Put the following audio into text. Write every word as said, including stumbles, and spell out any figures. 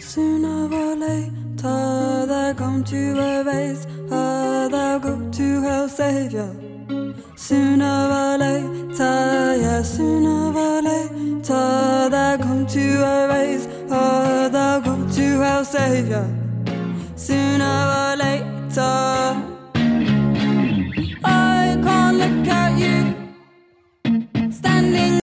Sooner or later they'll come to erase her, they'll go to hell, Saviour. Sooner or later, yeah, sooner or later they'll come to erase her, they'll go to hell, Saviour. Sooner